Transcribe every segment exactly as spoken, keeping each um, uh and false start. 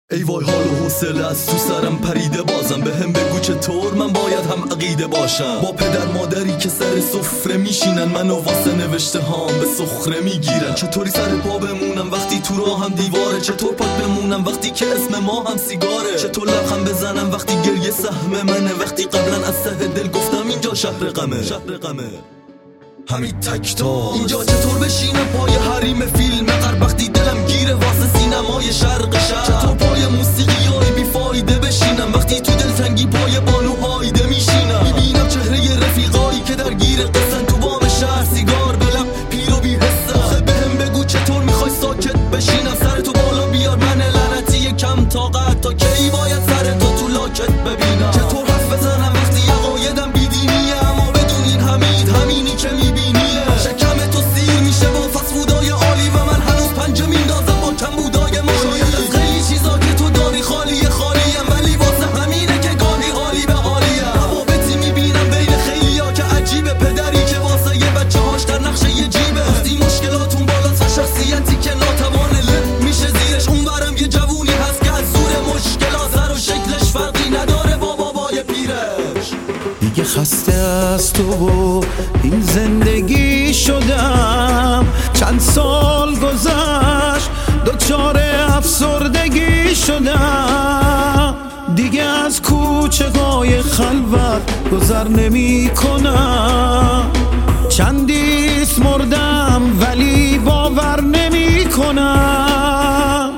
ای وای حال و حوصله از تو سرم پریده بازم به هم بگو چطور من باید هم عقیده باشم با پدر مادری که سر سفره میشینن منو واسه نوشته هام به سخره میگیرن چطوری سر پا بمونم وقتی تو راه هم دیواره چطور پاک بمونم وقتی که اسم ما هم سیگاره چطور لبخند بزنم وقتی گریه سهم منه وقتی قبلا از ته دل گفتم اینجا شهر غمه شهر غمه همین تکتا اینجا چطور بشینم پای حریم فیلم غرب وقتی دلم گیره واسه سینمای شرق شهر چطور پای موسیقیای بیفایده بشینم وقتی تو دلتنگی پای بانوهایده میشینم میبینم چهره رفیقایی که درگیر قصن تو بام شهر سیگار بلم پیر و بی‌حسم آخه بهم بگو چطور میخوای ساکت بشینم سر تو بالا بیار من لعنتی کم طاقت تا کی باید سر تو تو لاکت ببینم چطور حرف بزنم وقتی عقایدم بیدینیه اما بدون این حمید همینی که میبینیه شکم تو سیر میشه با فسفودای عالی و من هنوز پنجه میندازم با کمبودای ما شاید از خیلی چیزا که تو داری خالی خالیم ولی واسه همینه که گاهی حالی به حالیم روابطی میبینم بین خیلیا که عجیبه پدری که واسه یه بچه هاش در نقشه یه جیبه وقتی مشکلاتون بالاست و شخصیتی که ناتوانه له میشه زیرش اونورم یه جوونی هست که از زور مشکلات سر و شکلش فرقی نداره با بابای پیرش دیگه خسته از تو و این زندگی شدم چند سال گذشت دچار افسردگی شدم دیگه از کوچه‌های خلوت گذر نمی کنم چندیست مردم ولی باور نمی کنم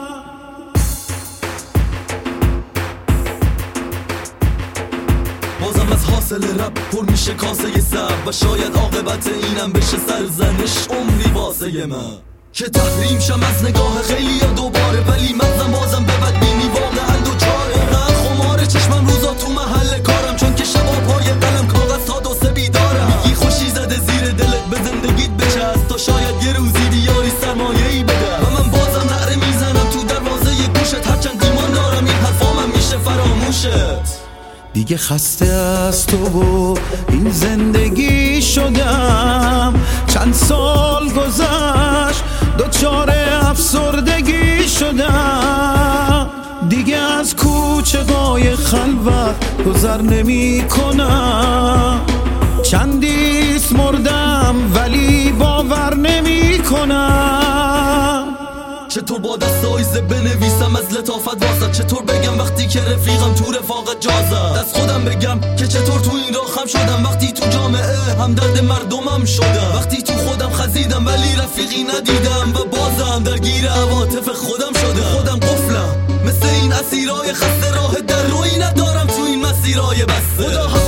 بازم از حاصل رب پر میشه کاسه سب و شاید عاقبت اینم بشه سرزنش عمری واسه من که تحریم شم از نگاه خیلی یا دوباره ولی مغزم بازم به بدبینی واقعا دوچاره واقعا خماره چشمم روزا تو محل کارم چون که شبا پای قلم کاغذ تا دو سه بیدارم میگی خوشی زده زیر دلت به زندگیت بچست تا شاید یه روزی بیاری سرمایه‌ای بده و من بازم نعره میزنم تو دروازه ی گوشت هرچند ایمان دارم این حرفامم میشه فراموشت دیگه خسته از تو و این زندگی شدم چند سال گذشت دچار افسردگی شدم دیگه از کوچه‌های خلوت گذر نمی کنم چندیست مردم ولی باور نمی کنم چطور با دستای زب بنویسم از لطافت واسط چطور بگم وقتی که رفیقم تو رفاقت جازه از خودم بگم که چطور تو این راه خم شدم وقتی تو جامعه همدرد مردمم شدم وقتی تو خودم خزیدم ولی رفیقی ندیدم و بازم درگیر عواطف خودم شدم خودم قفلم مثل این اسیرای خسته راه در روی ندارم تو این مسیرای بسته خدا